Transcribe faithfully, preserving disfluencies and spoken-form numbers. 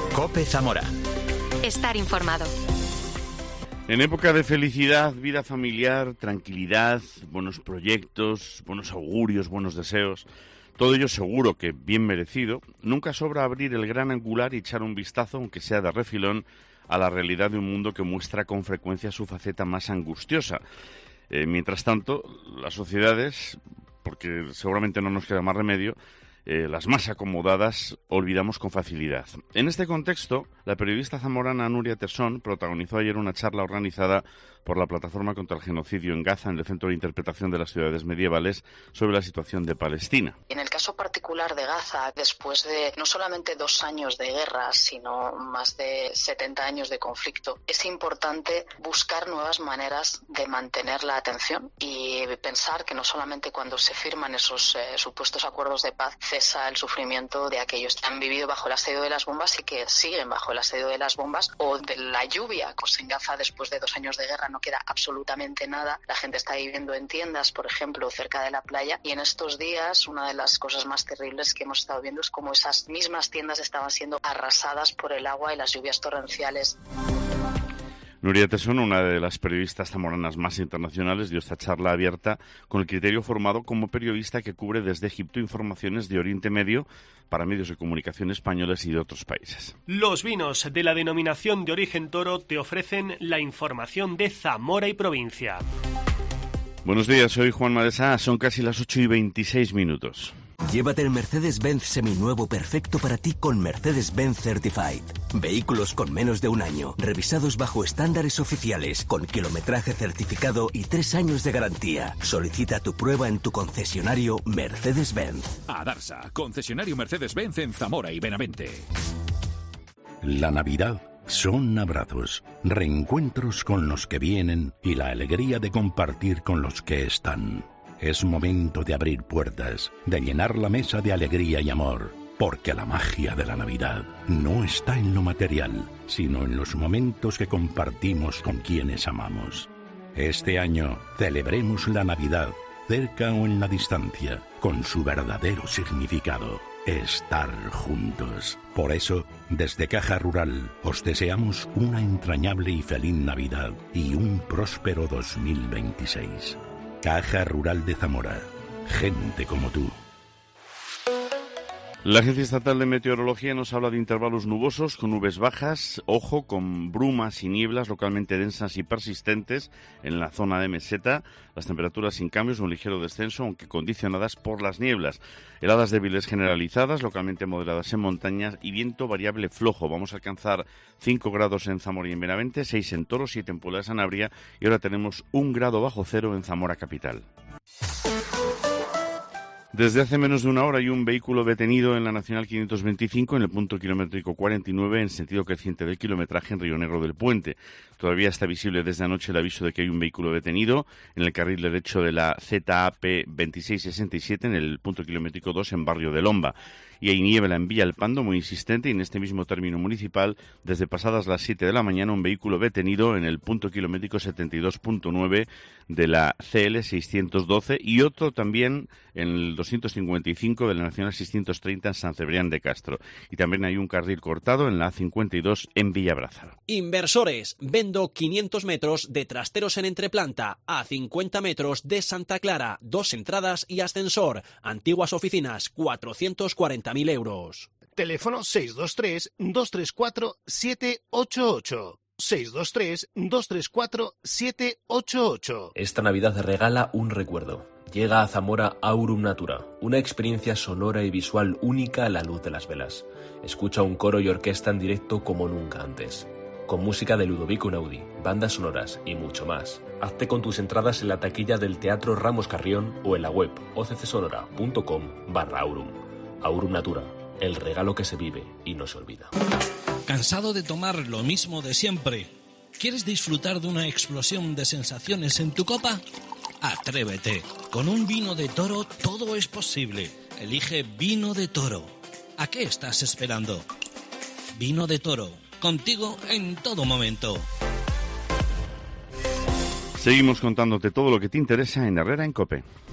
COPE Zamora. Estar informado. En época de felicidad, vida familiar, tranquilidad, buenos proyectos, buenos augurios, buenos deseos, todo ello seguro que bien merecido, nunca sobra abrir el gran angular y echar un vistazo, aunque sea de refilón, a la realidad de un mundo que muestra con frecuencia su faceta más angustiosa. Eh, mientras tanto, las sociedades, porque seguramente no nos queda más remedio, Eh, las más acomodadas olvidamos con facilidad. En este contexto, la periodista zamorana Nuria Tesón protagonizó ayer una charla organizada por la Plataforma contra el Genocidio en Gaza, en el Centro de Interpretación de las Ciudades Medievales, sobre la situación de Palestina. En el caso particular de Gaza, después de no solamente dos años de guerra, sino más de setenta años de conflicto, es importante buscar nuevas maneras de mantener la atención y pensar que no solamente cuando se firman esos eh, supuestos acuerdos de paz cesa el sufrimiento de aquellos que han vivido bajo el asedio de las bombas y que siguen bajo el asedio de las bombas o de la lluvia. Pues en Gaza, después de dos años de guerra, no queda absolutamente nada. La gente está viviendo en tiendas, por ejemplo, cerca de la playa, y en estos días una de las cosas más terribles que hemos estado viendo es cómo esas mismas tiendas estaban siendo arrasadas por el agua y las lluvias torrenciales. Nuria Tesón, una de las periodistas zamoranas más internacionales, dio esta charla abierta con el criterio formado como periodista que cubre desde Egipto informaciones de Oriente Medio para medios de comunicación españoles y de otros países. Los vinos de la denominación de origen Toro te ofrecen la información de Zamora y provincia. Buenos días, soy Juan Madesá, son casi las ocho y veintiséis minutos. Llévate el Mercedes-Benz seminuevo perfecto para ti con Mercedes-Benz Certified. Vehículos con menos de un año, revisados bajo estándares oficiales, con kilometraje certificado y tres años de garantía. Solicita tu prueba en tu concesionario Mercedes-Benz. Adarsa, concesionario Mercedes-Benz en Zamora y Benavente. La Navidad son abrazos, reencuentros con los que vienen y la alegría de compartir con los que están. Es momento de abrir puertas, de llenar la mesa de alegría y amor, porque la magia de la Navidad no está en lo material, sino en los momentos que compartimos con quienes amamos. Este año celebremos la Navidad, cerca o en la distancia, con su verdadero significado: estar juntos. Por eso, desde Caja Rural, os deseamos una entrañable y feliz Navidad y un próspero dos mil veintiséis. Caja Rural de Zamora. Gente como tú. La Agencia Estatal de Meteorología nos habla de intervalos nubosos con nubes bajas, ojo, con brumas y nieblas localmente densas y persistentes en la zona de meseta. Las temperaturas sin cambios, un ligero descenso, aunque condicionadas por las nieblas. Heladas débiles generalizadas, localmente moderadas en montañas y viento variable flojo. Vamos a alcanzar cinco grados en Zamora y en Benavente, seis en Toro, siete en Puebla de Sanabria y ahora tenemos un grado bajo cero en Zamora capital. Desde hace menos de una hora hay un vehículo detenido en la Nacional quinientos veinticinco en el punto kilométrico cuarenta y nueve en sentido creciente del kilometraje en Río Negro del Puente. Todavía está visible desde anoche el aviso de que hay un vehículo detenido en el carril derecho de la Z A P veintiséis sesenta y siete en el punto kilométrico dos en Barrio de Lomba. Y hay niebla en Villa El Pando muy insistente y en este mismo término municipal desde pasadas las siete de la mañana un vehículo detenido en el punto kilométrico setenta y dos punto nueve de la C L seiscientos doce y otro también en el doscientos cincuenta y cinco de la Nacional seiscientos treinta en San Cebrián de Castro. Y también hay un carril cortado en la A cincuenta y dos en Villabrázar. Inversores, vendo quinientos metros de trasteros en entreplanta a cincuenta metros de Santa Clara, dos entradas y ascensor. Antiguas oficinas, cuatrocientos cuarenta mil euros. Teléfono seis dos tres, dos tres cuatro, siete ocho ocho. seis dos tres, dos tres cuatro, siete ocho ocho. Esta Navidad regala un recuerdo. Llega a Zamora Aurum Natura, una experiencia sonora y visual única a la luz de las velas. Escucha un coro y orquesta en directo como nunca antes. Con música de Ludovico Einaudi, bandas sonoras y mucho más. Hazte con tus entradas en la taquilla del Teatro Ramos Carrión o en la web occsonora.com barra Aurum. Aurum Natura, el regalo que se vive y no se olvida. ¿Cansado de tomar lo mismo de siempre? ¿Quieres disfrutar de una explosión de sensaciones en tu copa? Atrévete. Con un vino de Toro todo es posible. Elige Vino de Toro. ¿A qué estás esperando? Vino de Toro. Contigo en todo momento. Seguimos contándote todo lo que te interesa en Herrera en COPE.